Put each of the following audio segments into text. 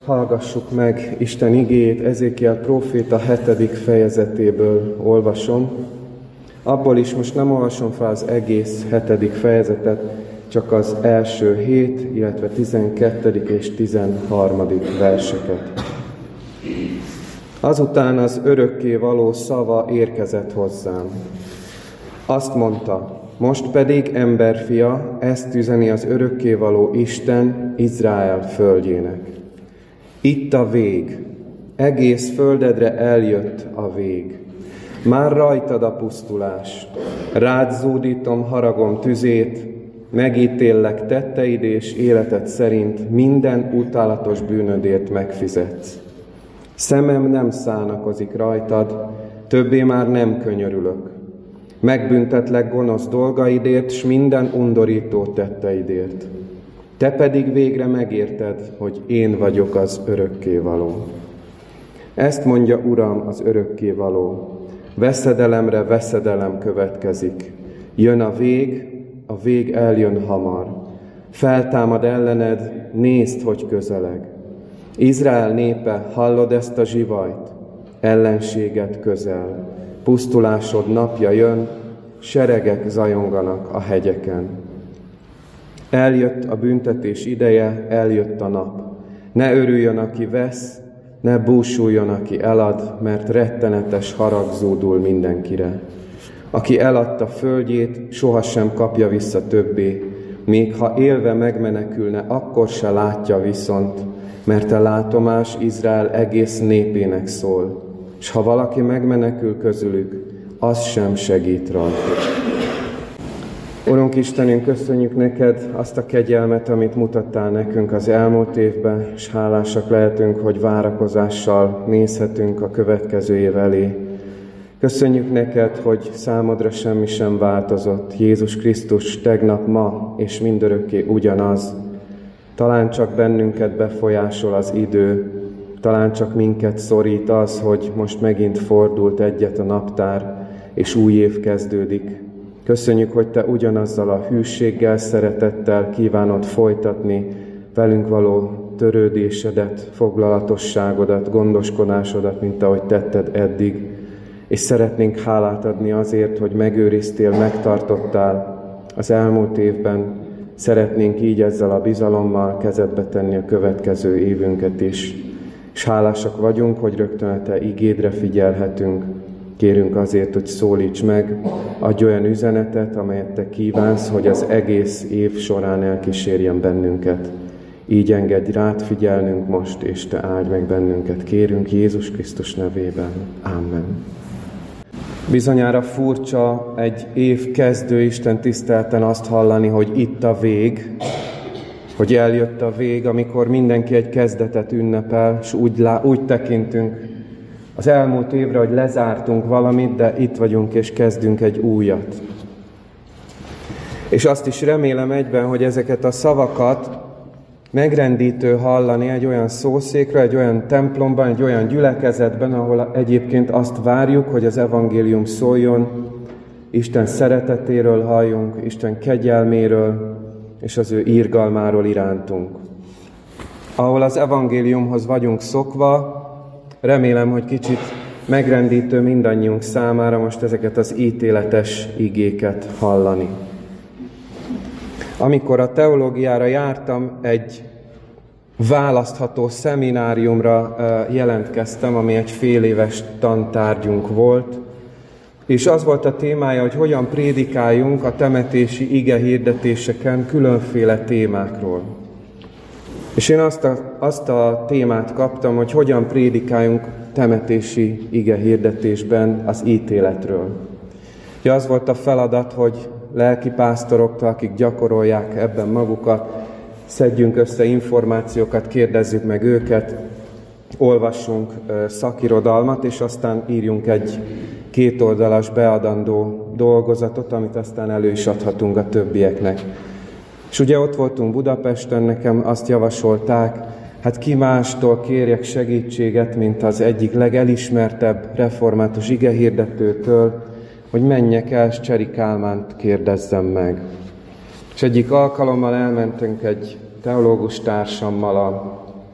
Hallgassuk meg Isten igéjét, Ezékiel próféta 7. fejezetéből olvasom. Abból is most nem olvasom fel az egész 7. fejezetet, csak az első 7, illetve 12. és 13. verseket. Azután az örökkévaló szava érkezett hozzám. Azt mondta, most pedig, emberfia, ezt üzeni az örökkévaló Isten Izrael földjének. Itt a vég, egész földedre eljött a vég. Már rajtad a pusztulás, rád zúdítom haragom tüzét, megítéllek tetteid és életed szerint minden utálatos bűnödért megfizetsz. Szemem nem szánakozik rajtad, többé már nem könyörülök. Megbüntetlek gonosz dolgaidért, s minden undorító tetteidért. Te pedig végre megérted, hogy én vagyok az örökkévaló. Ezt mondja Uram, az örökkévaló. Veszedelemre veszedelem következik. Jön a vég eljön hamar. Feltámad ellened, nézd, hogy közeleg. Izrael népe, hallod ezt a zsivajt? Ellenséget közel. Pusztulásod napja jön, seregek zajonganak a hegyeken. Eljött a büntetés ideje, eljött a nap. Ne örüljön, aki vesz, ne búsuljon, aki elad, mert rettenetes harag zúdul mindenkire. Aki eladta földjét, sohasem kapja vissza többé, még ha élve megmenekülne, akkor se látja viszont, mert a látomás Izrael egész népének szól, s ha valaki megmenekül közülük, az sem segít rajta. Urunk Istenünk, köszönjük neked azt a kegyelmet, amit mutattál nekünk az elmúlt évben, és hálásak lehetünk, hogy várakozással nézhetünk a következő év elé. Köszönjük neked, hogy számodra semmi sem változott. Jézus Krisztus tegnap, ma és mindörökké ugyanaz. Talán csak bennünket befolyásol az idő, talán csak minket szorít az, hogy most megint fordult egyet a naptár, és új év kezdődik. Köszönjük, hogy te ugyanazzal a hűséggel, szeretettel kívánod folytatni velünk való törődésedet, foglalatosságodat, gondoskodásodat, mint ahogy tetted eddig. És szeretnénk hálát adni azért, hogy megőriztél, megtartottál az elmúlt évben. Szeretnénk így ezzel a bizalommal kezedbe tenni a következő évünket is. És hálásak vagyunk, hogy rögtön a te igédre figyelhetünk. Kérünk azért, hogy szólíts meg, adj olyan üzenetet, amelyet te kívánsz, hogy az egész év során elkísérjen bennünket. Így engedj rád figyelnünk most, és te áldj meg bennünket. Kérünk Jézus Krisztus nevében. Amen. Bizonyára furcsa egy év kezdő Isten tisztelten azt hallani, hogy itt a vég, hogy eljött a vég, amikor mindenki egy kezdetet ünnepel, és úgy tekintünk az elmúlt évre, hogy lezártunk valamit, de itt vagyunk és kezdünk egy újat. És azt is remélem egyben, hogy ezeket a szavakat megrendítő hallani egy olyan szószékre, egy olyan templomban, egy olyan gyülekezetben, ahol egyébként azt várjuk, hogy az evangélium szóljon, Isten szeretetéről halljunk, Isten kegyelméről és az ő irgalmáról irántunk. Ahol az evangéliumhoz vagyunk szokva, remélem, hogy kicsit megrendítő mindannyiunk számára most ezeket az ítéletes igéket hallani. Amikor a teológiára jártam, egy választható szemináriumra jelentkeztem, ami egy féléves tantárgyunk volt, és az volt a témája, hogy hogyan prédikáljunk a temetési igehirdetéseken különféle témákról. És én azt a témát kaptam, hogy hogyan prédikáljunk temetési igehirdetésben az ítéletről. Ja, az volt a feladat, hogy lelkipásztoroktól, akik gyakorolják ebben magukat, szedjünk össze információkat, kérdezzük meg őket, olvassunk szakirodalmat, és aztán írjunk egy 2 oldalas beadandó dolgozatot, amit aztán elő is adhatunk a többieknek. És ugye ott voltunk Budapesten, nekem azt javasolták, hát ki mástól kérjek segítséget, mint az egyik legelismertebb református igehirdetőtől, hogy menjek el, és Cseri Kálmánt kérdezzem meg. És egyik alkalommal elmentünk egy teológus társammal a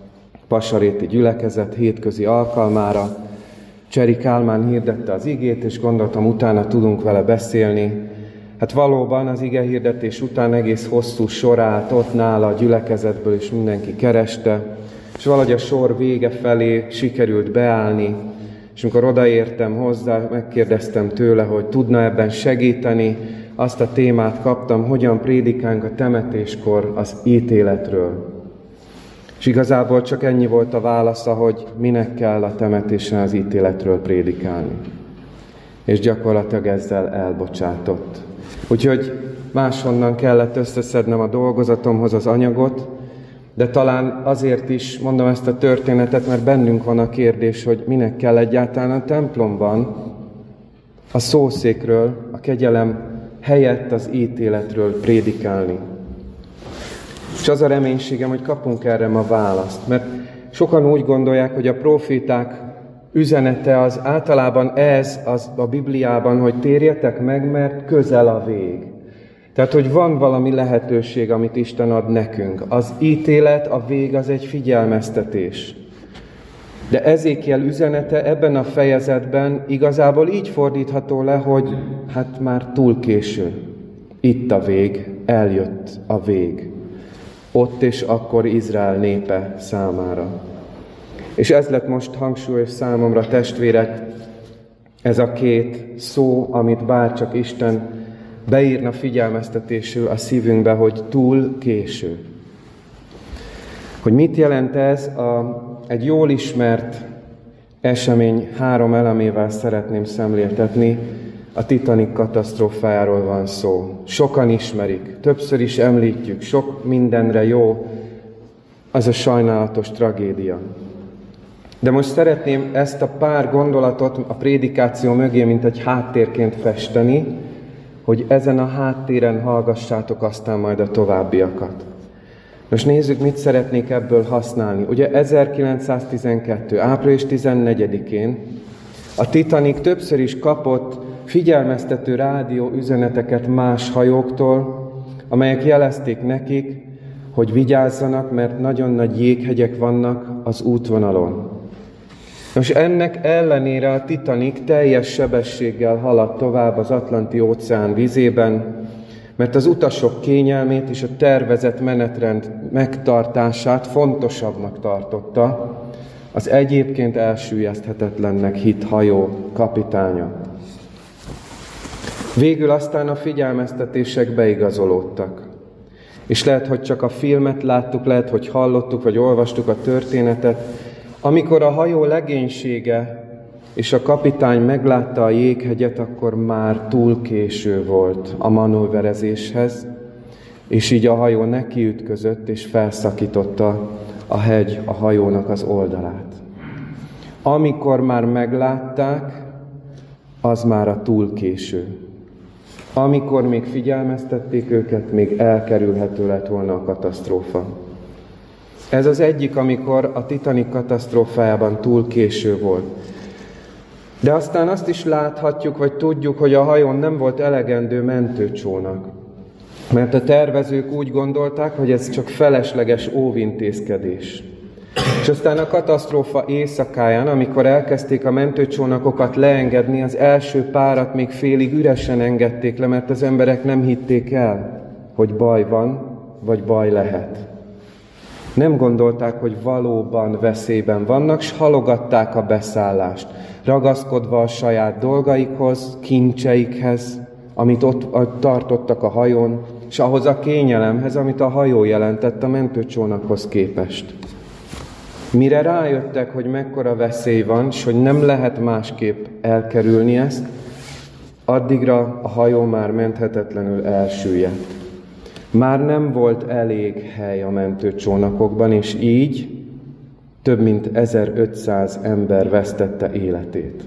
Pasaréti gyülekezet hétközi alkalmára. Cseri Kálmán hirdette az igét, és gondoltam, utána tudunk vele beszélni. Hát valóban az ige hirdetés után egész hosszú sor állt ott nála a gyülekezetből, és mindenki kereste, és valahogy a sor vége felé sikerült beállni, és amikor odaértem hozzá, megkérdeztem tőle, hogy tudna ebben segíteni, azt a témát kaptam, hogyan prédikálunk a temetéskor az ítéletről. És igazából csak ennyi volt a válasza, hogy minek kell a temetésen az ítéletről prédikálni. És gyakorlatilag ezzel elbocsátott. Úgyhogy máshonnan kellett összeszednem a dolgozatomhoz az anyagot, de talán azért is mondom ezt a történetet, mert bennünk van a kérdés, hogy minek kell egyáltalán a templomban a szószékről, a kegyelem helyett az ítéletről prédikálni. És az a reménységem, hogy kapunk erre ma választ, mert sokan úgy gondolják, hogy a proféták üzenete az általában ez az a Bibliában, hogy térjetek meg, mert közel a vég. Tehát, hogy van valami lehetőség, amit Isten ad nekünk. Az ítélet, a vég az egy figyelmeztetés. De Ezékiel üzenete ebben a fejezetben igazából így fordítható le, hogy hát már túl késő. Itt a vég, eljött a vég. Ott és akkor Izrael népe számára. És ez lett most hangsúlyos számomra, testvérek, ez a két szó, amit bárcsak Isten beírna figyelmeztetésül a szívünkbe, hogy túl késő. Hogy mit jelent ez? Egy jól ismert esemény 3 elemével szeretném szemléltetni. A Titanic katasztrófájáról van szó. Sokan ismerik, többször is említjük, sok mindenre jó az a sajnálatos tragédia. De most szeretném ezt a pár gondolatot a prédikáció mögé, mint egy háttérként festeni, hogy ezen a háttéren hallgassátok aztán majd a továbbiakat. Most nézzük, mit szeretnék ebből használni. Ugye 1912. április 14-én a Titanic többször is kapott figyelmeztető rádió üzeneteket más hajóktól, amelyek jelezték nekik, hogy vigyázzanak, mert nagyon nagy jéghegyek vannak az útvonalon. Most ennek ellenére a Titanic teljes sebességgel haladt tovább az Atlanti-óceán vizében, mert az utasok kényelmét és a tervezett menetrend megtartását fontosabbnak tartotta az egyébként elsüllyeszthetetlennek hitt hajó kapitánya. Végül aztán a figyelmeztetések beigazolódtak. És lehet, hogy csak a filmet láttuk, lehet, hogy hallottuk, vagy olvastuk a történetet, amikor a hajó legénysége és a kapitány meglátta a jéghegyet, akkor már túl késő volt a manőverezéshez, és így a hajó nekiütközött, és felszakította a hegy a hajónak az oldalát. Amikor már meglátták, az már a túl késő. Amikor még figyelmeztették őket, még elkerülhető lett volna a katasztrófa. Ez az egyik, amikor a Titanic katasztrófájában túl késő volt. De aztán azt is láthatjuk, vagy tudjuk, hogy a hajón nem volt elegendő mentőcsónak. Mert a tervezők úgy gondolták, hogy ez csak felesleges óvintézkedés. És aztán a katasztrófa éjszakáján, amikor elkezdték a mentőcsónakokat leengedni, az első párat még félig üresen engedték le, mert az emberek nem hitték el, hogy baj van, vagy baj lehet. Nem gondolták, hogy valóban veszélyben vannak, s halogatták a beszállást, ragaszkodva a saját dolgaikhoz, kincseikhez, amit ott tartottak a hajón, és ahhoz a kényelemhez, amit a hajó jelentett a mentőcsónakhoz képest. Mire rájöttek, hogy mekkora veszély van, és hogy nem lehet másképp elkerülni ezt, addigra a hajó már menthetetlenül elsüllyedt. Már nem volt elég hely a mentőcsónakokban, és így több mint 1500 ember vesztette életét.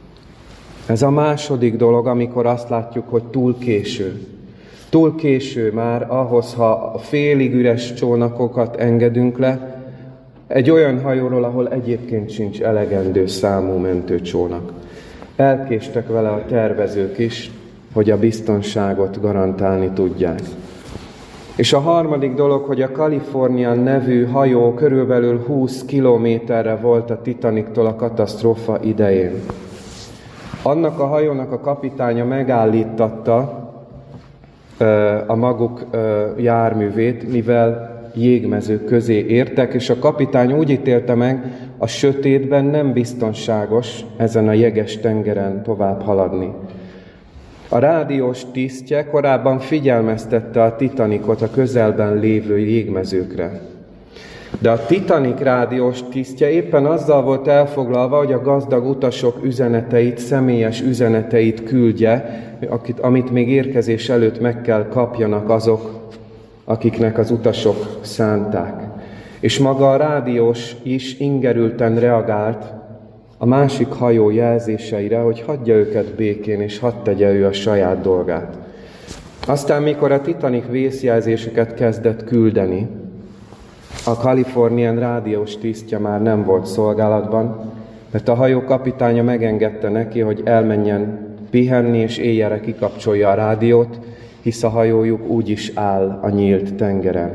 Ez a második dolog, amikor azt látjuk, hogy túl késő. Túl késő már ahhoz, ha a félig üres csónakokat engedünk le, egy olyan hajóról, ahol egyébként sincs elegendő számú mentőcsónak. Elkéstek vele a tervezők is, hogy a biztonságot garantálni tudják. És a harmadik dolog, hogy a Californian nevű hajó körülbelül 20 kilométerre volt a Titaniktól a katasztrófa idején. Annak a hajónak a kapitánya megállítatta a maguk járművét, mivel jégmezők közé értek, és a kapitány úgy ítélte meg, a sötétben nem biztonságos ezen a jeges tengeren tovább haladni. A rádiós tisztje korábban figyelmeztette a Titanicot a közelben lévő jégmezőkre. De a Titanic rádiós tisztje éppen azzal volt elfoglalva, hogy a gazdag utasok üzeneteit, személyes üzeneteit küldje, amit még érkezés előtt meg kell kapjanak azok, akiknek az utasok szánták. És maga a rádiós is ingerülten reagált a másik hajó jelzéseire, hogy hagyja őket békén, és hadd tegye ő a saját dolgát. Aztán, mikor a Titanic vészjelzéseket kezdett küldeni, a Californian rádiós tisztje már nem volt szolgálatban, mert a hajó kapitánya megengedte neki, hogy elmenjen pihenni, és éjjelre kikapcsolja a rádiót, hisz a hajójuk úgy is áll a nyílt tengeren.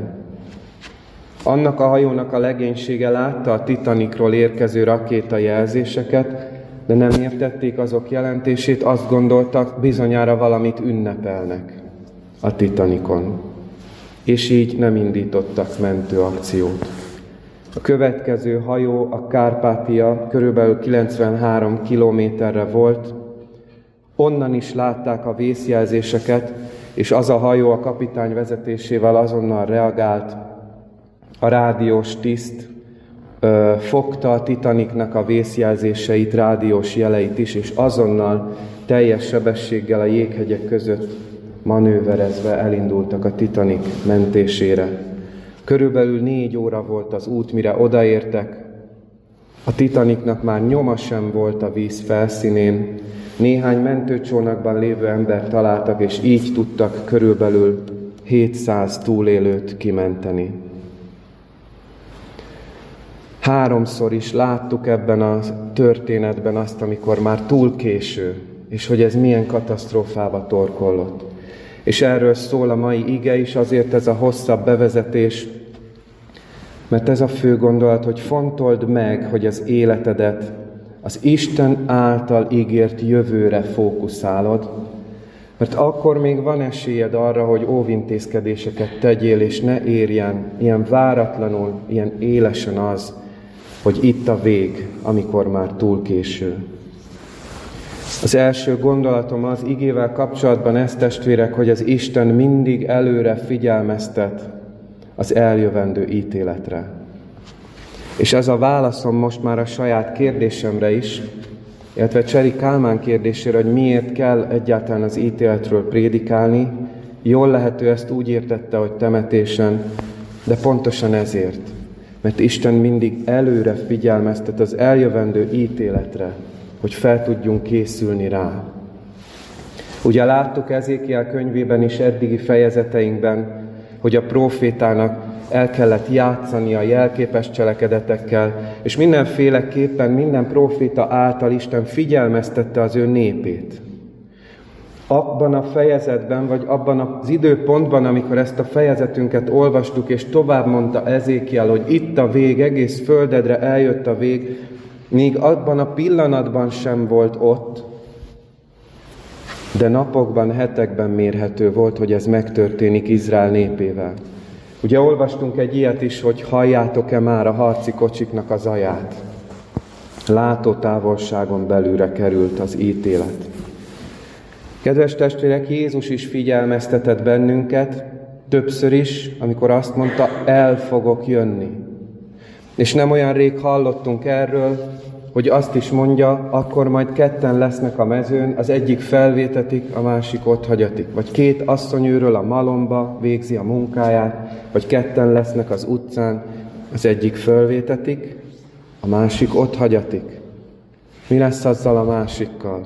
Annak a hajónak a legénysége látta a Titanicról érkező rakétajelzéseket, de nem értették azok jelentését, azt gondoltak, bizonyára valamit ünnepelnek a Titanicon. És így nem indítottak mentőakciót. A következő hajó, a Carpathia, körülbelül 93 kilométerre volt. Onnan is látták a vészjelzéseket, és az a hajó a kapitány vezetésével azonnal reagált. A rádiós tiszt fogta a Titanicnak a vészjelzéseit, rádiós jeleit is, és azonnal teljes sebességgel a jéghegyek között manőverezve elindultak a Titanic mentésére. Körülbelül 4 óra volt az út, mire odaértek. A Titanicnak már nyoma sem volt a víz felszínén. Néhány mentőcsónakban lévő embert találtak, és így tudtak körülbelül 700 túlélőt kimenteni. 3-szor is láttuk ebben a történetben azt, amikor már túl késő, és hogy ez milyen katasztrófába torkollott. És erről szól a mai ige is, azért ez a hosszabb bevezetés, mert ez a fő gondolat, hogy fontold meg, hogy az életedet az Isten által ígért jövőre fókuszálod, mert akkor még van esélyed arra, hogy óvintézkedéseket tegyél, és ne érjen ilyen váratlanul, ilyen élesen az, hogy itt a vég, amikor már túl késő. Az első gondolatom az igével kapcsolatban ez, testvérek, hogy az Isten mindig előre figyelmeztet az eljövendő ítéletre. És ez a válaszom most már a saját kérdésemre is, illetve Cseri Kálmán kérdésére, hogy miért kell egyáltalán az ítéletről prédikálni. Jól lehető ezt úgy értette, hogy temetésen, de pontosan ezért. Mert Isten mindig előre figyelmeztet az eljövendő ítéletre, hogy fel tudjunk készülni rá. Ugye láttuk Ezékiel könyvében is eddigi fejezeteinkben, hogy a prófétának el kellett játszani a jelképes cselekedetekkel, és mindenféleképpen minden próféta által Isten figyelmeztette az ő népét. Abban a fejezetben, vagy abban az időpontban, amikor ezt a fejezetünket olvastuk, és tovább mondta Ezékiel, hogy itt a vég, egész földedre eljött a vég, még abban a pillanatban sem volt ott, de napokban, hetekben mérhető volt, hogy ez megtörténik Izrael népével. Ugye olvastunk egy ilyet is, hogy halljátok-e már a harci kocsiknak az zaját. Látótávolságon belülre került az ítélet. Kedves testvérek, Jézus is figyelmeztetett bennünket, többször is, amikor azt mondta, el fogok jönni. És nem olyan rég hallottunk erről, hogy azt is mondja, akkor majd 2 lesznek a mezőn, az egyik felvétetik, a másik otthagyatik. Vagy 2 asszonyőről a malomba végzi a munkáját, vagy 2 lesznek az utcán, az egyik felvétetik, a másik otthagyatik. Mi lesz azzal a másikkal?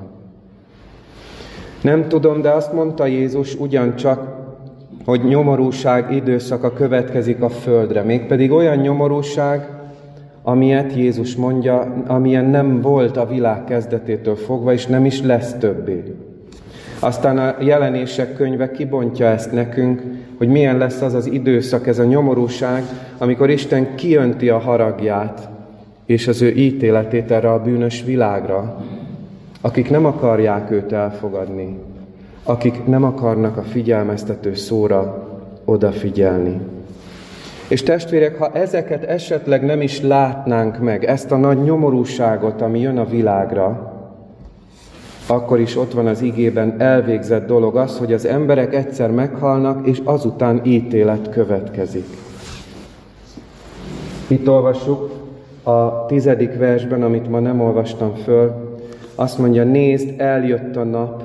Nem tudom, de azt mondta Jézus ugyancsak, hogy nyomorúság időszaka következik a földre. Mégpedig olyan nyomorúság, amilyet Jézus mondja, amilyen nem volt a világ kezdetétől fogva, és nem is lesz többé. Aztán a Jelenések könyve kibontja ezt nekünk, hogy milyen lesz az az időszak, ez a nyomorúság, amikor Isten kiönti a haragját és az ő ítéletét erre a bűnös világra, akik nem akarják őt elfogadni, akik nem akarnak a figyelmeztető szóra odafigyelni. És testvérek, ha ezeket esetleg nem is látnánk meg, ezt a nagy nyomorúságot, ami jön a világra, akkor is ott van az igében elvégzett dolog az, hogy az emberek egyszer meghalnak, és azután ítélet következik. Itt olvassuk a 10. versben, amit ma nem olvastam föl, azt mondja, nézd, eljött a nap,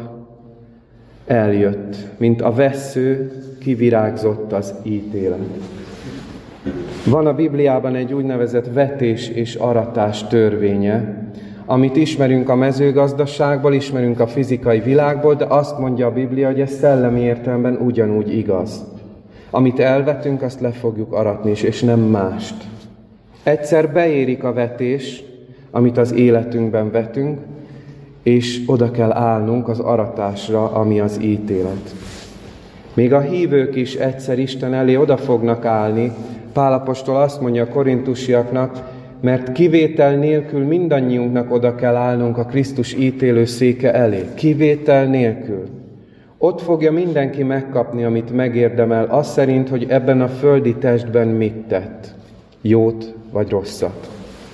eljött, mint a vessző, kivirágzott az ítélet. Van a Bibliában egy úgynevezett vetés és aratás törvénye, amit ismerünk a mezőgazdaságból, ismerünk a fizikai világból, de azt mondja a Biblia, hogy ez szellemi értelemben ugyanúgy igaz. Amit elvetünk, azt le fogjuk aratni is, és nem mást. Egyszer beérik a vetés, amit az életünkben vetünk, és oda kell állnunk az aratásra, ami az ítélet. Még a hívők is egyszer Isten elé oda fognak állni. Pál apostol azt mondja a korintusiaknak, mert kivétel nélkül mindannyiunknak oda kell állnunk a Krisztus ítélő széke elé. Kivétel nélkül. Ott fogja mindenki megkapni, amit megérdemel, az szerint, hogy ebben a földi testben mit tett. Jót vagy rosszat.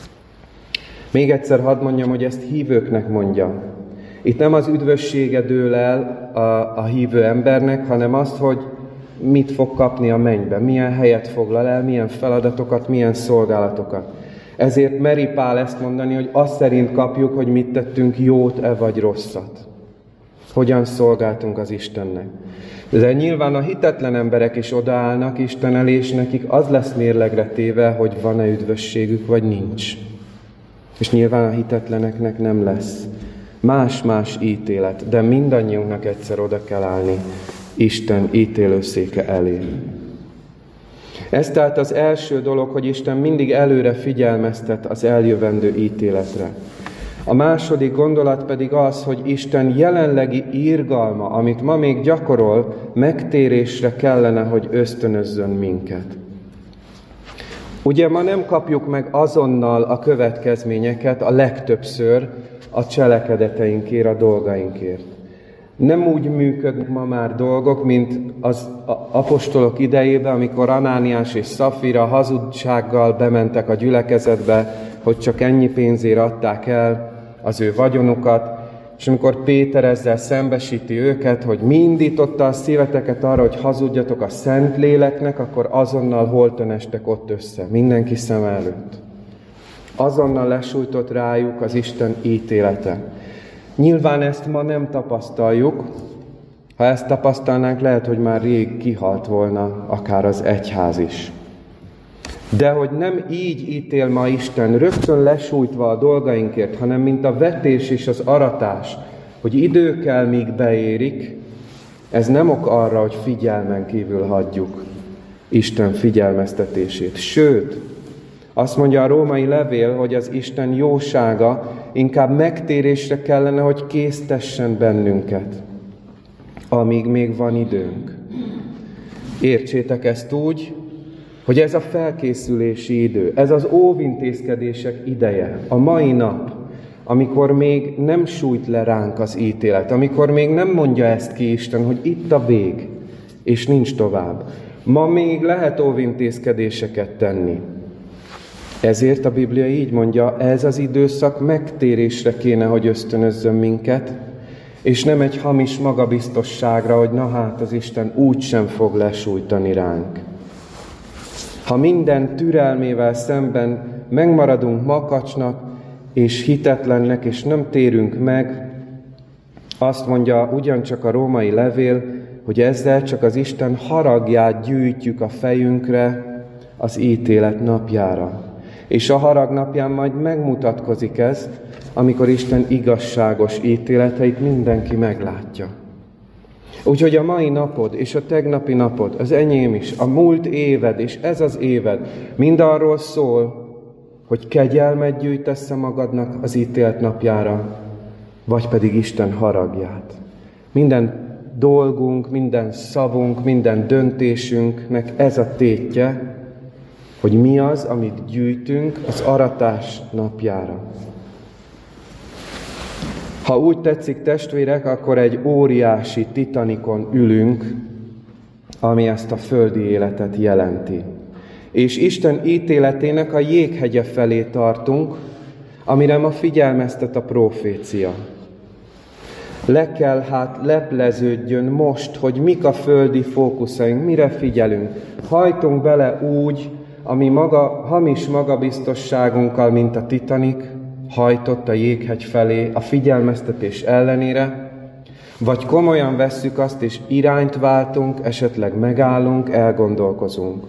Még egyszer hadd mondjam, hogy ezt hívőknek mondja. Itt nem az üdvössége dől el a hívő embernek, hanem azt, hogy mit fog kapni a mennyben, milyen helyet foglal el, milyen feladatokat, milyen szolgálatokat. Ezért meri Pál ezt mondani, hogy azt szerint kapjuk, hogy mit tettünk, jót-e vagy rosszat. Hogyan szolgáltunk az Istennek. De nyilván a hitetlen emberek is odaállnak Isten elé, és nekik az lesz mérlegre téve, hogy van-e üdvösségük, vagy nincs. És nyilván a hitetleneknek nem lesz. Más-más ítélet, de mindannyiunknak egyszer oda kell állni Isten ítélőszéke elé. Ez tehát az első dolog, hogy Isten mindig előre figyelmeztet az eljövendő ítéletre. A második gondolat pedig az, hogy Isten jelenlegi irgalma, amit ma még gyakorol, megtérésre kellene, hogy ösztönözzön minket. Ugye ma nem kapjuk meg azonnal a következményeket a legtöbbször a cselekedeteinkért, a dolgainkért. Nem úgy működnek ma már dolgok, mint az apostolok idejében, amikor Anániás és Szafira hazugsággal bementek a gyülekezetbe, hogy csak ennyi pénzért adták el az ő vagyonukat, és amikor Péter ezzel szembesíti őket, hogy mi indította a szíveteket arra, hogy hazudjatok a Szentléleknek, akkor azonnal holtan estek ott össze, mindenki szem előtt. Azonnal lesújtott rájuk az Isten ítélete. Nyilván ezt ma nem tapasztaljuk. Ha ezt tapasztalnánk, lehet, hogy már rég kihalt volna akár az egyház is. De hogy nem így ítél ma Isten, rögtön lesújtva a dolgainkért, hanem mint a vetés és az aratás, hogy idő kell, míg beérik, ez nem ok arra, hogy figyelmen kívül hagyjuk Isten figyelmeztetését. Sőt, azt mondja a római levél, hogy az Isten jósága inkább megtérésre kellene, hogy késztessen bennünket, amíg még van időnk. Értsétek ezt úgy, hogy ez a felkészülési idő, ez az óvintézkedések ideje, a mai nap, amikor még nem sújt le ránk az ítélet, amikor még nem mondja ezt ki Isten, hogy itt a vég, és nincs tovább. Ma még lehet óvintézkedéseket tenni. Ezért a Biblia így mondja, ez az időszak megtérésre kéne, hogy ösztönözzön minket, és nem egy hamis magabiztosságra, hogy na hát az Isten úgysem fog lesújtani ránk. Ha minden türelmével szemben megmaradunk makacsnak és hitetlennek, és nem térünk meg, azt mondja ugyancsak a római levél, hogy ezzel csak az Isten haragját gyűjtjük a fejünkre az ítélet napjára. És a harag napján majd megmutatkozik ez, amikor Isten igazságos ítéleteit mindenki meglátja. Úgyhogy a mai napod és a tegnapi napod, az enyém is, a múlt éved és ez az éved mind arról szól, hogy kegyelmet gyűjtesz magadnak az ítélet napjára, vagy pedig Isten haragját. Minden dolgunk, minden szavunk, minden döntésünknek ez a tétje, hogy mi az, amit gyűjtünk az aratás napjára. Ha úgy tetszik, testvérek, akkor egy óriási Titanikon ülünk, ami ezt a földi életet jelenti. És Isten ítéletének a jéghegye felé tartunk, amire ma figyelmeztet a prófécia. Le kell lepleződjön most, hogy mik a földi fókuszaink, mire figyelünk. Hajtunk bele úgy, ami hamis magabiztosságunkkal, mint a Titanic, hajtott a jéghegy felé a figyelmeztetés ellenére, vagy komolyan vesszük azt, és irányt váltunk, esetleg megállunk, elgondolkozunk.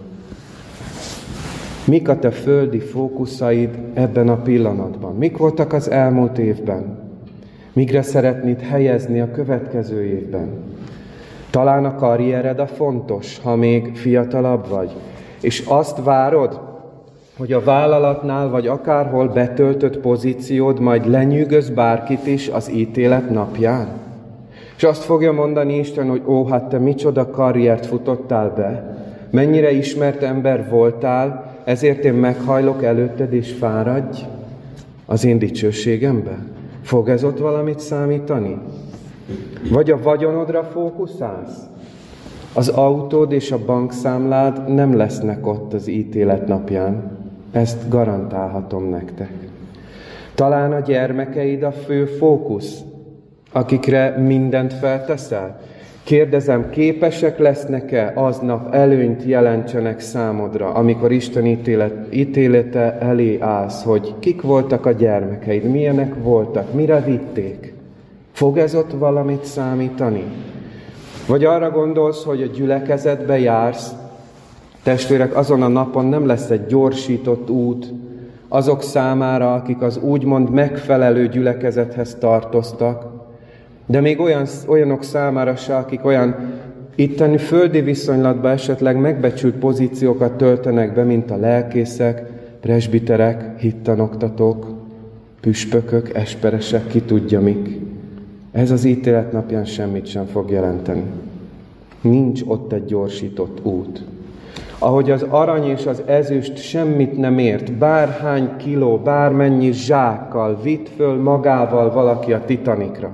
Mik a te földi fókuszaid ebben a pillanatban? Mik voltak az elmúlt évben? Migre szeretnéd helyezni a következő évben? Talán a karriered a fontos, ha még fiatalabb vagy, és azt várod, hogy a vállalatnál vagy akárhol betöltött pozíciód majd lenyűgöz bárkit is az ítélet napján. És azt fogja mondani Isten, hogy hát te micsoda karriert futottál be, mennyire ismert ember voltál, ezért én meghajlok előtted és fáradj az én dicsőségembe. Fog ez ott valamit számítani? Vagy a vagyonodra fókuszálsz? Az autód és a bankszámlád nem lesznek ott az ítélet napján. Ezt garantálhatom nektek. Talán a gyermekeid a fő fókusz, akikre mindent felteszel? Kérdezem, képesek lesznek-e aznap előnyt jelentsenek számodra, amikor Isten ítélete elé állsz, hogy kik voltak a gyermekeid, milyenek voltak, mire vitték? Fog ez ott valamit számítani? Vagy arra gondolsz, hogy a gyülekezetbe jársz, testvérek, azon a napon nem lesz egy gyorsított út azok számára, akik az úgymond megfelelő gyülekezethez tartoztak, de még olyanok számára se, akik olyan itteni földi viszonylatban esetleg megbecsült pozíciókat töltenek be, mint a lelkészek, presbiterek, hittanoktatók, püspökök, esperesek, ki tudja mik. Ez az ítélet napján semmit sem fog jelenteni. Nincs ott egy gyorsított út. Ahogy az arany és az ezüst semmit nem ért, bárhány kiló, bármennyi zsákkal vitt föl magával valaki a Titanicra.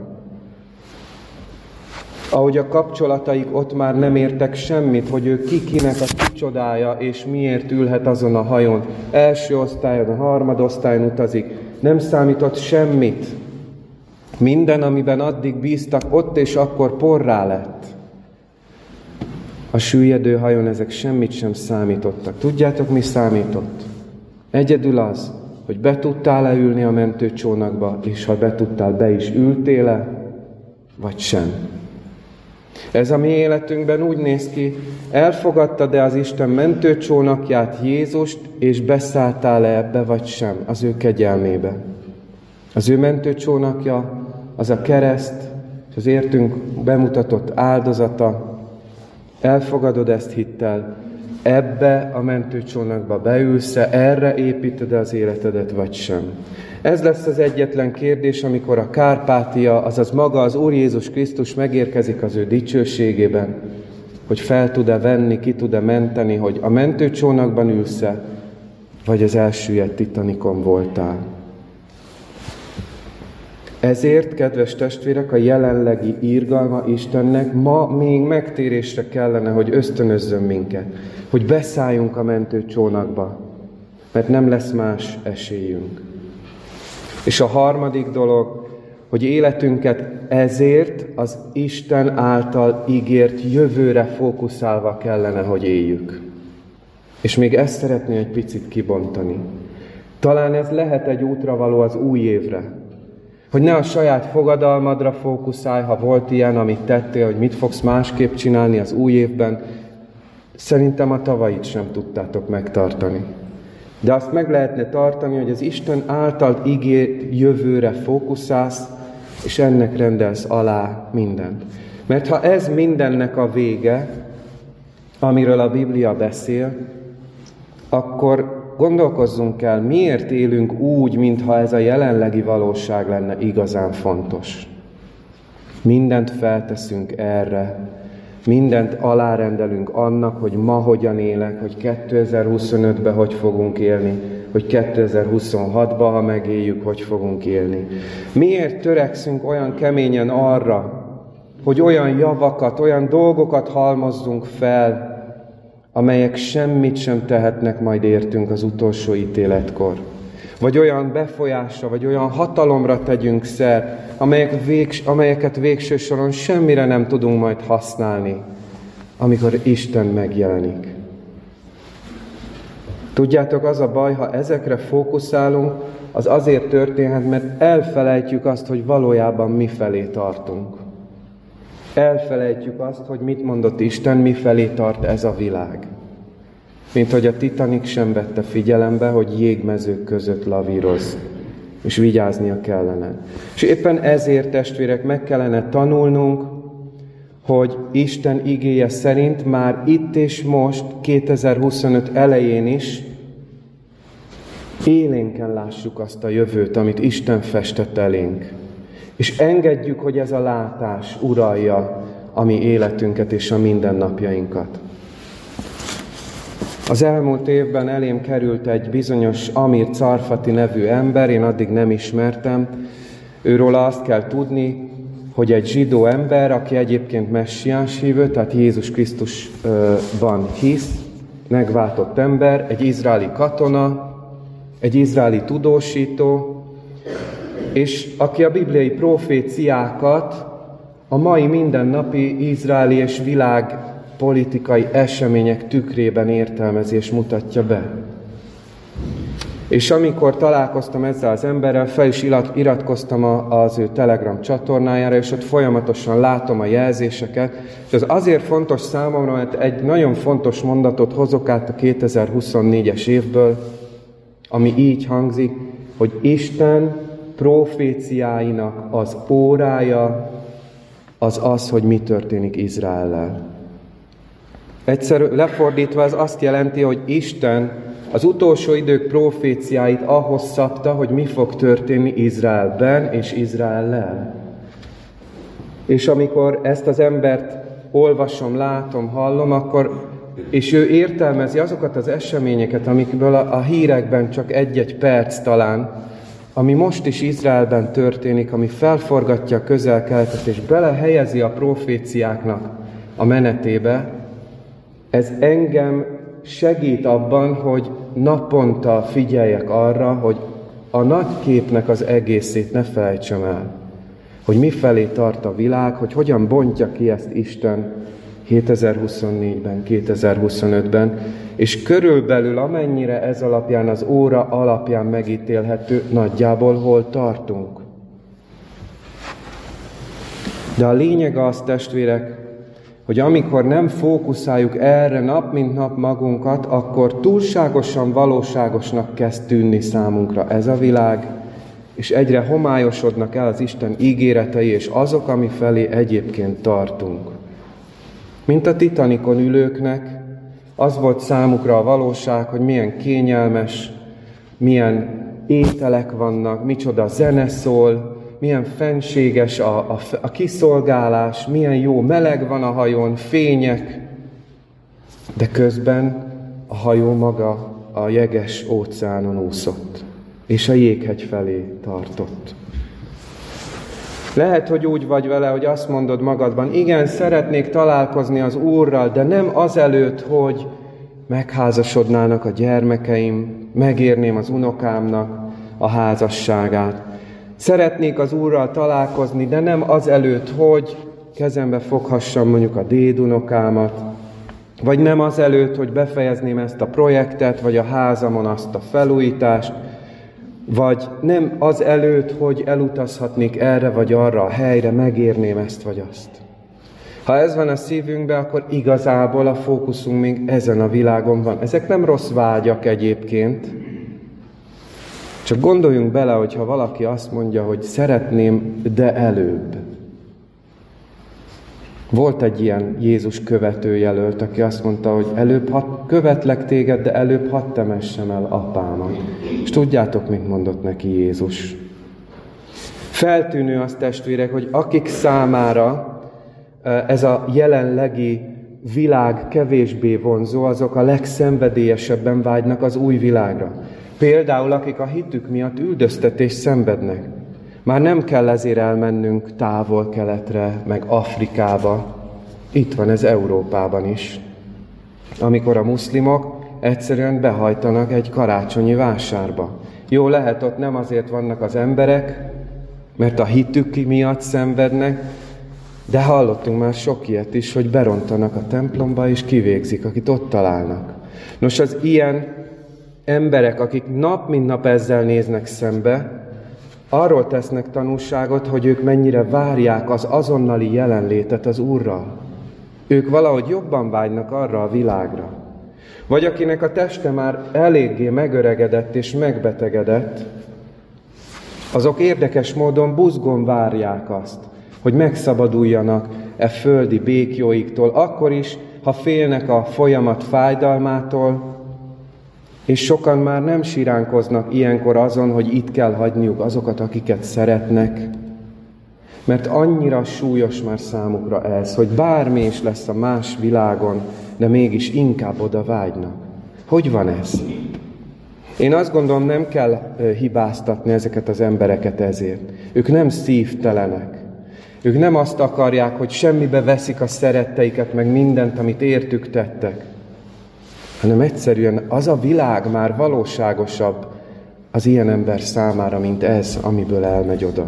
Ahogy a kapcsolataik ott már nem értek semmit, hogy ő kinek a kicsodája, és miért ülhet azon a hajón. Első osztályon, a harmadosztályon utazik. Nem számított semmit. Minden, amiben addig bíztak, ott és akkor porrá lett. A süllyedő hajón ezek semmit sem számítottak. Tudjátok, mi számított? Egyedül az, hogy be tudtál-e ülni a mentőcsónakba, és ha be tudtál, be is ültél-e, vagy sem. Ez a mi életünkben úgy néz ki, elfogadtad-e az Isten mentőcsónakját, Jézust, és beszálltál-e ebbe, vagy sem, az ő kegyelmébe. Az ő mentőcsónakja, az a kereszt, és az értünk bemutatott áldozata. Elfogadod ezt hittel, ebbe a mentőcsónakba beülsz-e, erre építed az életedet, vagy sem. Ez lesz az egyetlen kérdés, amikor a Kárpátia, azaz maga az Úr Jézus Krisztus megérkezik az ő dicsőségében, hogy fel tud-e venni, ki tud-e menteni, hogy a mentőcsónakban ülsz-e, vagy az elsüllyedt Titanicon voltál. Ezért, kedves testvérek, a jelenlegi irgalma Istennek ma még megtérésre kellene, hogy ösztönözzön minket, hogy beszálljunk a mentőcsónakba, mert nem lesz más esélyünk. És a harmadik dolog, hogy életünket ezért az Isten által ígért jövőre fókuszálva kellene, hogy éljük. És még ezt szeretném egy picit kibontani. Talán ez lehet egy útravaló az új évre. Hogy ne a saját fogadalmadra fókuszálj, ha volt ilyen, amit tettél, hogy mit fogsz másképp csinálni az új évben. Szerintem a tavalyit sem tudtátok megtartani. De azt meg lehetne tartani, hogy az Isten által ígért jövőre fókuszálsz, és ennek rendelsz alá mindent. Mert ha ez mindennek a vége, amiről a Biblia beszél, akkor gondolkozzunk el, miért élünk úgy, mintha ez a jelenlegi valóság lenne igazán fontos. Mindent felteszünk erre, mindent alárendelünk annak, hogy ma hogyan élek, hogy 2025-ben hogy fogunk élni, hogy 2026-ban, ha megéljük, hogy fogunk élni. Miért törekszünk olyan keményen arra, hogy olyan javakat, olyan dolgokat halmozzunk fel, amelyek semmit sem tehetnek majd értünk az utolsó ítéletkor? Vagy olyan befolyásra, vagy olyan hatalomra tegyünk szert, amelyeket végső soron semmire nem tudunk majd használni, amikor Isten megjelenik. Tudjátok, az a baj, ha ezekre fókuszálunk, az azért történhet, mert elfelejtjük azt, hogy valójában mifelé tartunk. Elfelejtjük azt, hogy mit mondott Isten, mifelé tart ez a világ. Mint hogy a Titanic sem vette figyelembe, hogy jégmezők között lavíroz, és vigyáznia kellene. És éppen ezért, testvérek, meg kellene tanulnunk, hogy Isten igéje szerint már itt és most, 2025 elején is élénken lássuk azt a jövőt, amit Isten festett elénk. És engedjük, hogy ez a látás uralja a mi életünket és a mindennapjainkat. Az elmúlt évben elém került egy bizonyos Amir Czarfati nevű ember, én addig nem ismertem. Őróla azt kell tudni, hogy egy zsidó ember, aki egyébként messiás hívő, tehát Jézus Krisztusban hisz, megváltott ember, egy izraeli katona, egy izraeli tudósító, és aki a bibliai proféciákat a mai mindennapi izraeli és világ politikai események tükrében értelmezi és mutatja be. És amikor találkoztam ezzel az emberrel, fel is iratkoztam az ő Telegram csatornájára, és ott folyamatosan látom a jelzéseket, és az azért fontos számomra, mert egy nagyon fontos mondatot hozok át a 2024-es évből, ami így hangzik, hogy Isten proféciáinak az órája az, hogy mi történik Izraellel. Egyszerű lefordítva ez azt jelenti, hogy Isten az utolsó idők proféciáit ahhoz szabta, hogy mi fog történni Izraelben és Izraellel. És amikor ezt az embert olvasom, látom, hallom, és ő értelmezi azokat az eseményeket, amikből a hírekben csak egy-egy perc talán, ami most is Izraelben történik, ami felforgatja a Közel-Keletet és belehelyezi a proféciáknak a menetébe, ez engem segít abban, hogy naponta figyeljek arra, hogy a nagy képnek az egészét ne felejtsem el. Hogy mifelé tart a világ, hogy hogyan bontja ki ezt Isten 2024-ben, 2025-ben, és körülbelül amennyire ez alapján, az óra alapján megítélhető, nagyjából hol tartunk. De a lényeg az, testvérek, hogy amikor nem fókuszáljuk erre nap mint nap magunkat, akkor túlságosan valóságosnak kezd tűnni számunkra ez a világ, és egyre homályosodnak el az Isten ígéretei, és azok, ami felé egyébként tartunk. Mint a Titanicon ülőknek, az volt számukra a valóság, hogy milyen kényelmes, milyen ételek vannak, micsoda zene szól, milyen fenséges a kiszolgálás, milyen jó meleg van a hajón, fények, de közben a hajó maga a jeges óceánon úszott, és a jéghegy felé tartott. Lehet, hogy úgy vagy vele, hogy azt mondod magadban, igen, szeretnék találkozni az Úrral, de nem azelőtt, hogy megházasodnának a gyermekeim, megérném az unokámnak a házasságát. Szeretnék az Úrral találkozni, de nem azelőtt, hogy kezembe foghassam mondjuk a dédunokámat, vagy nem azelőtt, hogy befejezném ezt a projektet, vagy a házamon azt a felújítást, vagy nem az előtt, hogy elutazhatnék erre vagy arra a helyre, megérném ezt vagy azt. Ha ez van a szívünkben, akkor igazából a fókuszunk még ezen a világon van. Ezek nem rossz vágyak egyébként, csak gondoljunk bele, hogyha valaki azt mondja, hogy szeretném, de előbb. Volt egy ilyen Jézus követőjelölt, aki azt mondta, hogy előbb követlek téged, de előbb hadd temessem el apámat. És tudjátok, mit mondott neki Jézus? Feltűnő az, testvérek, hogy akik számára ez a jelenlegi világ kevésbé vonzó, azok a legszenvedélyesebben vágynak az új világra. Például akik a hitük miatt üldöztetést szenvednek. Már nem kell ezért elmennünk Távol-Keletre, meg Afrikába. Itt van ez Európában is. Amikor a muszlimok egyszerűen behajtanak egy karácsonyi vásárba. Jó, lehet, ott nem azért vannak az emberek, mert a hitük miatt szenvednek, de hallottunk már sok ilyet is, hogy berontanak a templomba és kivégzik, akit ott találnak. Nos, az ilyen emberek, akik nap mint nap ezzel néznek szembe, arról tesznek tanúságot, hogy ők mennyire várják az azonnali jelenlétet az Úrral. Ők valahogy jobban vágynak arra a világra. Vagy akinek a teste már eléggé megöregedett és megbetegedett, azok érdekes módon buzgón várják azt, hogy megszabaduljanak e földi békjóiktól, akkor is, ha félnek a folyamat fájdalmától, és sokan már nem siránkoznak ilyenkor azon, hogy itt kell hagyniuk azokat, akiket szeretnek, mert annyira súlyos már számukra ez, hogy bármi is lesz a más világon, de mégis inkább oda vágynak. Hogy van ez? Én azt gondolom, nem kell hibáztatni ezeket az embereket ezért. Ők nem szívtelenek. Ők nem azt akarják, hogy semmibe veszik a szeretteiket, meg mindent, amit értük tettek, hanem egyszerűen az a világ már valóságosabb az ilyen ember számára, mint ez, amiből elmegy oda.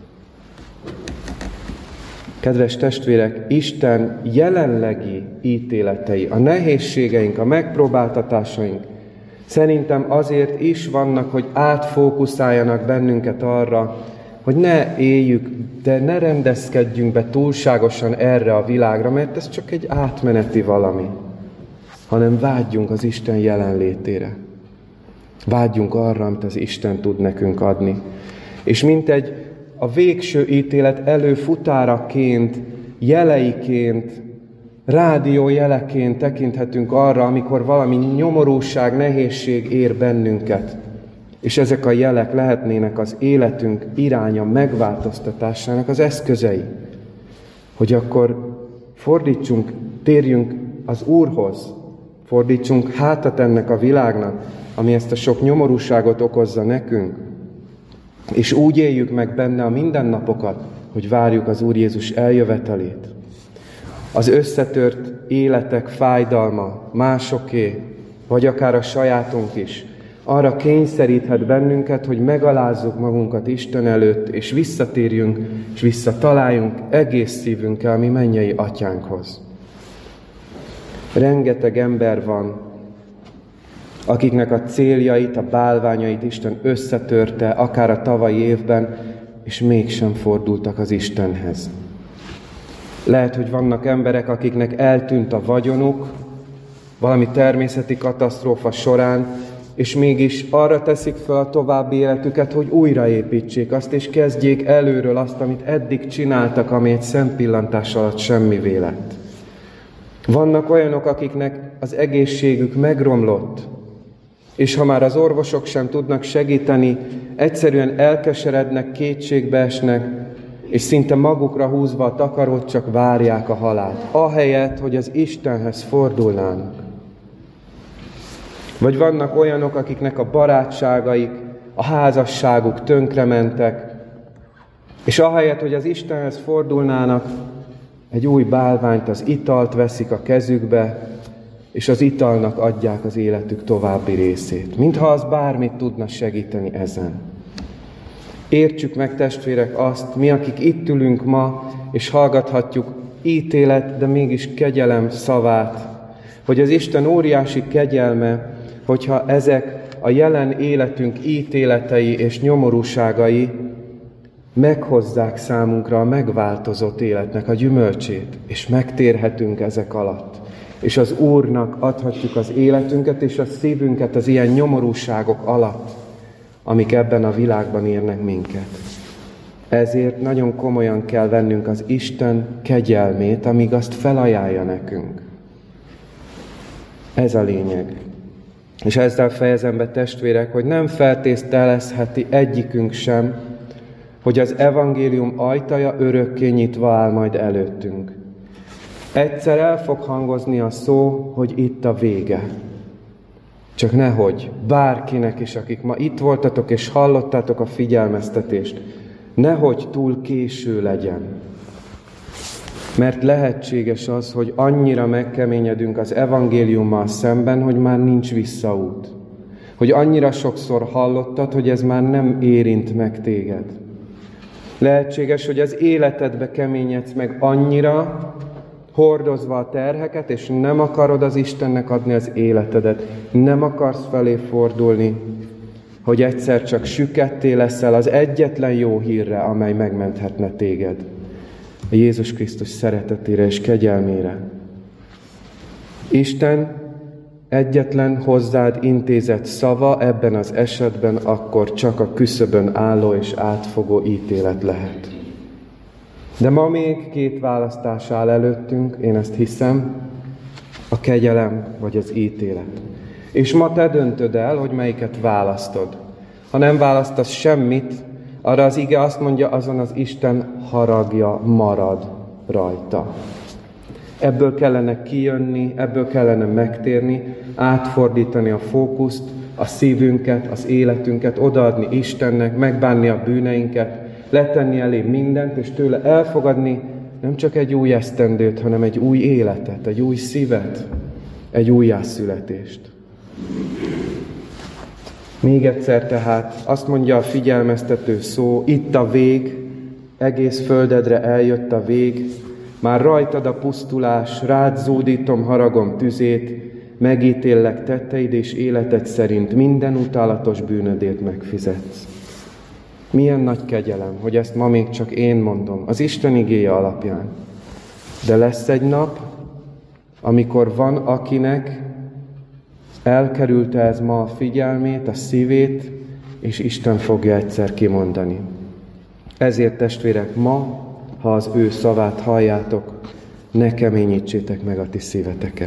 Kedves testvérek, Isten jelenlegi ítéletei, a nehézségeink, a megpróbáltatásaink szerintem azért is vannak, hogy átfókuszáljanak bennünket arra, hogy ne éljük, de ne rendezkedjünk be túlságosan erre a világra, mert ez csak egy átmeneti valami, hanem vágyjunk az Isten jelenlétére. Vágyjunk arra, amit az Isten tud nekünk adni. És mint egy a végső ítélet előfutáraként, jeleiként, rádiójeleként tekinthetünk arra, amikor valami nyomorúság, nehézség ér bennünket. És ezek a jelek lehetnének az életünk iránya megváltoztatásának az eszközei. Hogy akkor térjünk az Úrhoz, fordítsunk hátat ennek a világnak, ami ezt a sok nyomorúságot okozza nekünk, és úgy éljük meg benne a mindennapokat, hogy várjuk az Úr Jézus eljövetelét. Az összetört életek fájdalma, másoké, vagy akár a sajátunk is, arra kényszeríthet bennünket, hogy megalázzuk magunkat Isten előtt, és visszatérjünk, és visszataláljunk egész szívünkkel mi mennyei atyánkhoz. Rengeteg ember van, akiknek a céljait, a bálványait Isten összetörte, akár a tavalyi évben, és mégsem fordultak az Istenhez. Lehet, hogy vannak emberek, akiknek eltűnt a vagyonuk valami természeti katasztrófa során, és mégis arra teszik fel a további életüket, hogy újraépítsék azt, és kezdjék előről azt, amit eddig csináltak, ami egy szempillantás alatt semmivé lett. Vannak olyanok, akiknek az egészségük megromlott, és ha már az orvosok sem tudnak segíteni, egyszerűen elkeserednek, kétségbe esnek, és szinte magukra húzva a takarót csak várják a halált, ahelyett, hogy az Istenhez fordulnának. Vagy vannak olyanok, akiknek a barátságaik, a házasságuk tönkrementek, és ahelyett, hogy az Istenhez fordulnának, egy új bálványt, az italt veszik a kezükbe, és az italnak adják az életük további részét. Mintha az bármit tudna segíteni ezen. Értsük meg, testvérek, azt, mi, akik itt ülünk ma, és hallgathatjuk ítélet, de mégis kegyelem szavát, hogy az Isten óriási kegyelme, hogyha ezek a jelen életünk ítéletei és nyomorúságai meghozzák számunkra a megváltozott életnek a gyümölcsét, és megtérhetünk ezek alatt. És az Úrnak adhatjuk az életünket és a szívünket az ilyen nyomorúságok alatt, amik ebben a világban érnek minket. Ezért nagyon komolyan kell vennünk az Isten kegyelmét, amíg azt felajánlja nekünk. Ez a lényeg. És ezzel fejezem be, testvérek, hogy nem feltételezheti egyikünk sem, hogy az evangélium ajtaja örökké nyitva áll majd előttünk. Egyszer el fog hangozni a szó, hogy itt a vége. Csak nehogy bárkinek is, akik ma itt voltatok és hallottátok a figyelmeztetést, nehogy túl késő legyen. Mert lehetséges az, hogy annyira megkeményedünk az evangéliummal szemben, hogy már nincs visszaút. Hogy annyira sokszor hallottad, hogy ez már nem érint meg téged. Lehetséges, hogy az életedbe keményedsz meg annyira, hordozva a terheket, és nem akarod az Istennek adni az életedet. Nem akarsz felé fordulni, hogy egyszer csak süketté leszel az egyetlen jó hírre, amely megmenthetne téged. A Jézus Krisztus szeretetére és kegyelmére. Isten egyetlen hozzád intézett szava ebben az esetben akkor csak a küszöbön álló és átfogó ítélet lehet. De ma még két választás áll előttünk, én ezt hiszem, a kegyelem vagy az ítélet. És ma te döntöd el, hogy melyiket választod. Ha nem választasz semmit, arra az ige azt mondja, azon az Isten haragja marad rajta. Ebből kellene kijönni, ebből kellene megtérni, átfordítani a fókuszt, a szívünket, az életünket, odaadni Istennek, megbánni a bűneinket, letenni elé mindent, és tőle elfogadni nem csak egy új esztendőt, hanem egy új életet, egy új szívet, egy újjászületést. Még egyszer tehát azt mondja a figyelmeztető szó, itt a vég, egész földedre eljött a vég, már rajtad a pusztulás, rád zúdítom haragom tüzét, megítéllek tetteid és életed szerint minden utálatos bűnödét megfizetsz. Milyen nagy kegyelem, hogy ezt ma még csak én mondom, az Isten igéje alapján. De lesz egy nap, amikor van akinek elkerülte ez ma a figyelmét, a szívét, és Isten fogja egyszer kimondani. Ezért testvérek, ma, ha az ő szavát halljátok, ne keményítsétek meg a ti szíveteket.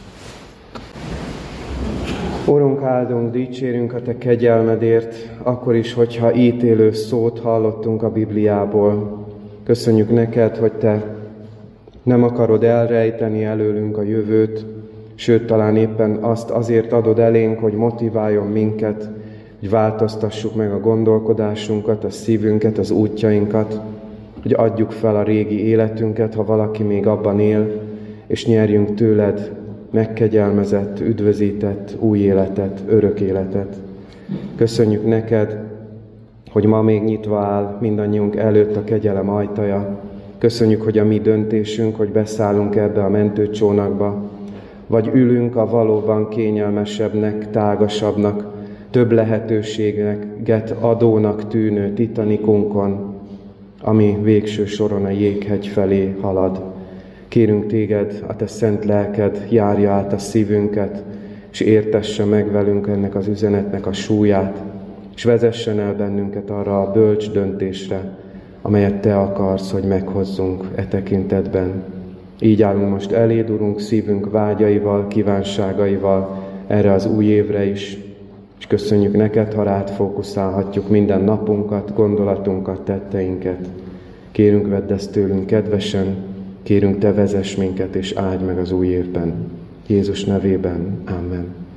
Urunk, áldunk, dicsérünk a te kegyelmedért, akkor is, hogyha ítélő szót hallottunk a Bibliából. Köszönjük neked, hogy te nem akarod elrejteni előlünk a jövőt, sőt, talán éppen azt azért adod elénk, hogy motiváljon minket, hogy változtassuk meg a gondolkodásunkat, a szívünket, az útjainkat, hogy adjuk fel a régi életünket, ha valaki még abban él, és nyerjünk tőled megkegyelmezett, üdvözített új életet, örök életet. Köszönjük neked, hogy ma még nyitva áll mindannyiunk előtt a kegyelem ajtaja. Köszönjük, hogy a mi döntésünk, hogy beszállunk ebbe a mentőcsónakba, vagy ülünk a valóban kényelmesebbnek, tágasabbnak, több lehetőséget adónak tűnő Titanicunkon, ami végső soron a jéghegy felé halad. Kérünk téged, a te szent lelked járja át a szívünket, és értesse meg velünk ennek az üzenetnek a súlyát, és vezessen el bennünket arra a bölcs döntésre, amelyet te akarsz, hogy meghozzunk e tekintetben. Így állunk most eléd, Urunk, szívünk vágyaival, kívánságaival erre az új évre is, és köszönjük neked, ha rád fókuszálhatjuk minden napunkat, gondolatunkat, tetteinket. Kérünk, vedd ezt tőlünk kedvesen, kérünk, te vezess minket, és áldj meg az új évben. Jézus nevében. Amen.